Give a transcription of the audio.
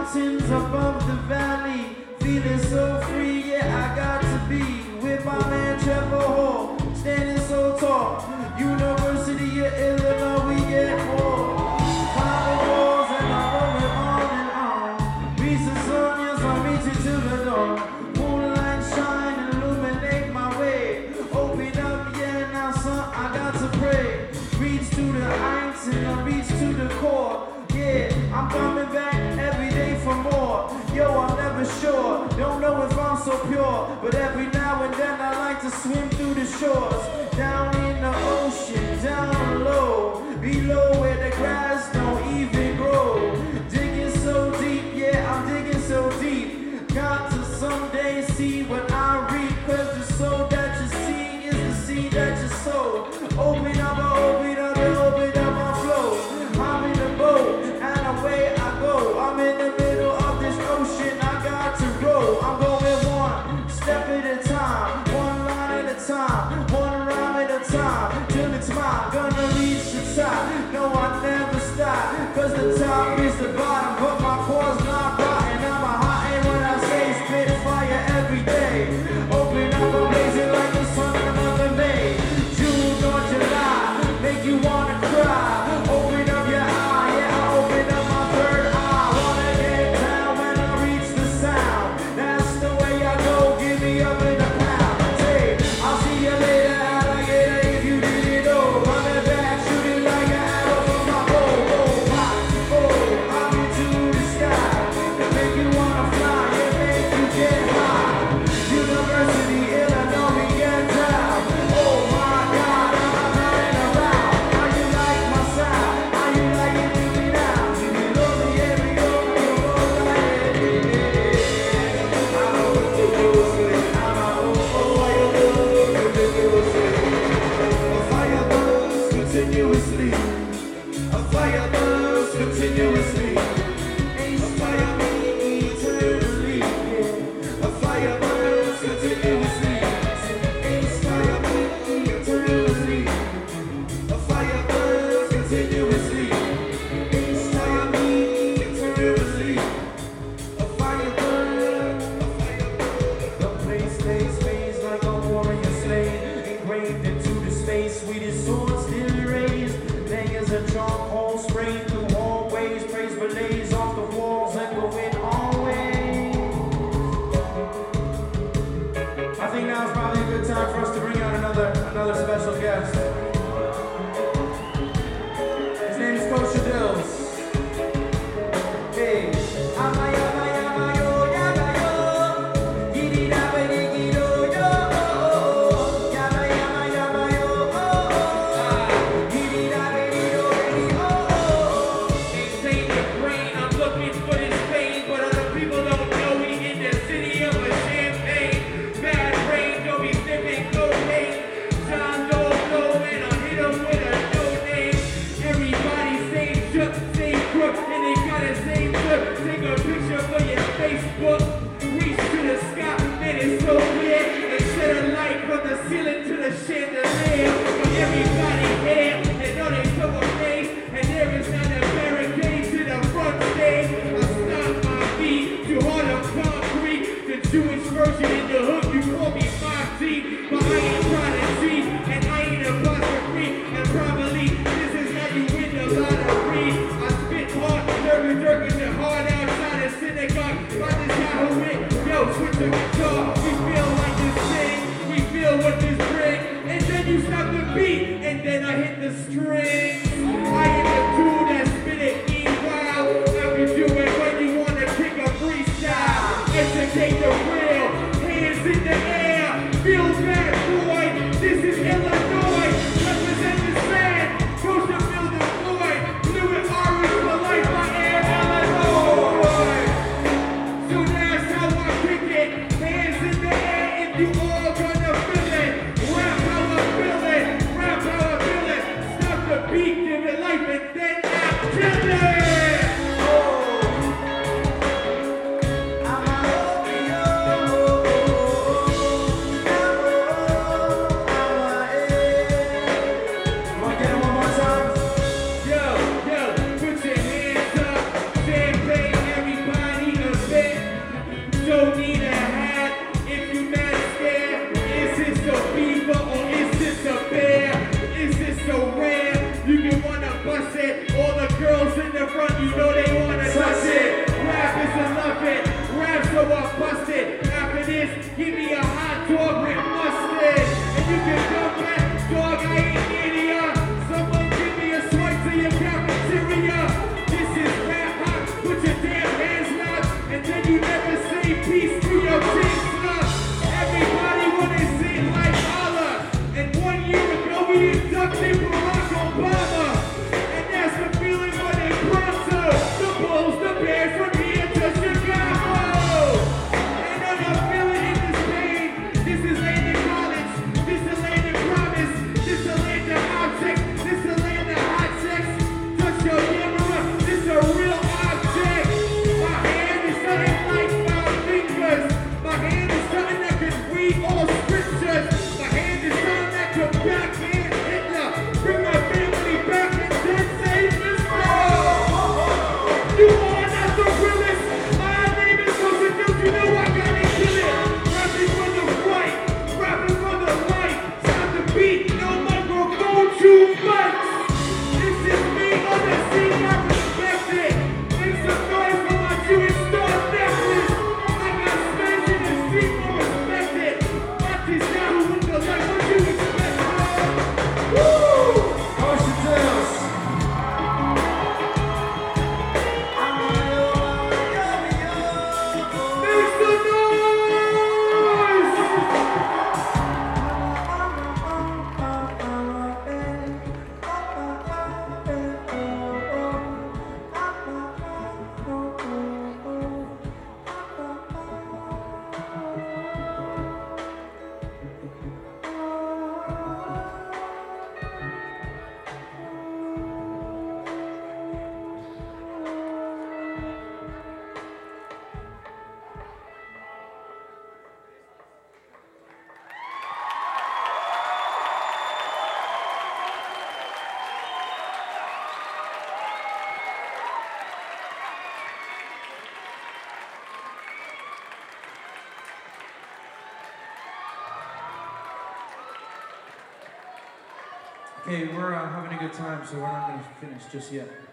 mountains above the valley, feeling so free, yeah, I got to be with my man Trevor Hall, standing so tall. University of Illinois, we get more. Climb the walls and I'm rolling on and on. Reach the sun, yes, I'm reaching to the dawn. Moonlight shine, illuminate my way. Open up, yeah, now son, I got to pray. Reach to the heights and I reach to the core. Yeah, I'm coming back every day for more. Yo, I'm never sure, don't know if I'm so pure, but every now and then I like to swim through the shores. Down in the ocean, down low, below where the grass don't even grow. Digging so deep, yeah, I'm digging so deep. Got to someday see what I reap, cause the soul that you see is the seed that you sow. Open up, open up, open up my flow. I'm in the boat, and away I go. I'm in the middle of this ocean, I got to row. I'm going one step at a time, one line at a time, one rhyme at a time, till it's mine. Gonna reach the top, no, I never stop, cause the top is the bottom, but my core's not rotten. I'm a hot air when I say spit fire every day. Open up, amazing like the sun in the month of May. June or July, make you wanna cry. Open up your eye, yeah, I open up my third eye. Wanna get down when I reach the sound. That's the way I go, give me up in the pound. Say, I'll see you later, alligator, if you didn't know. Running back, shooting like an arrow from my bow. Oh, my, oh, I'm into the sky. It make you wanna fly, it make you get high. University, Illinois, we get down. Oh my God, I'm running around. How you like my sound? How you like it to me now? You be lonely every over, you go like it. I'm a ridiculously, I'm a ridiculously. A fire burns continuously. A fire burns continuously. Inspire me eternally. A fire burns continuously. Inspire me eternally. A fire burns continuously. Inspire me eternally. A fire burns. The place stays phased like a warrior slain, engraved into the space. Sweetest swords still raised. Bangers a charcoal sprayed through hallways. Praise relays off the walls echoing always. I think now is probably a good time for us to bring out another special guest. His name is Coach Shadills. Hey, amayo, yamayo, gidi daba digi do yo, yamayo, gidi daba digi do baby oh. Maintain the brain, I'm looking for this pain, but other people don't know we in the city of a champagne. Bad rain, don't be sipping cocaine. John don't know and I'll hit 'em with a no name. Everybody same shook, same crook, and they got the same look. Take a picture for your Facebook. Reach to the sky, man, it's so weird. They set a light from the ceiling to the chandelier. But everybody here, they know they took a face, and there is not a barricade to the front stage. I stop my feet to hard of concrete. The Jewish version in the hood, you call me 5G, but I ain't trying to cheat, and I ain't apostrophe, and probably this is how you win the lottery. I spit hard, nervous, jerking the hard outside the synagogue. By this guy who went, yo, switch the guitar. We feel like this thing, we feel what this bring, and then you stop the beat, and then I hit the strings. I am the dude that spit it, meanwhile, I can do it when you wanna kick a freestyle. Educate the real, hands in the air, feel bad, boy. This is Illinois, represent the sand, goes to fill the void. Blue and orange for life, I am Illinois. So that's how I kick it. you know they wanna touch it. Rappers will love it. Rap so I bust it. After this, give me a hot dog with mustard. And you can come back, dog, I ain't near ya. Someone give me a swipe to your cafeteria. This is rap hot, put your damn hands up. And then you never say peace to your team slug. Everybody wanna sing like Allah. And 1 year ago we inducted Barack Obama. And that's the feeling when they pronto. The Bulls, the Bears from here to Chicago. And I'm feeling in this pain. This is Landon College. This is Landon Promise. This is Landon Object. This is Landon Hot Sex. Touch your camera. This is a real object. My hand is something like 5 fingers. My hand is something that can read all scriptures. My hand is something that can backhand Hitler. Bring my family back and then save this world. You are not the realest. My name is Joseph Jones. You know I gotta kill it. Rapping for the fight. Rapping for the light. Time to beat. No microphone too much. This is me on the scene. I respect it. Make some noise for my Jewish star necklace. I got space in the street for respect it. Not this guy who went the light. What you expect, man? Woo! Ocean Tales. Make some noise! Okay, we're having a good time, so we're not going to finish just yet.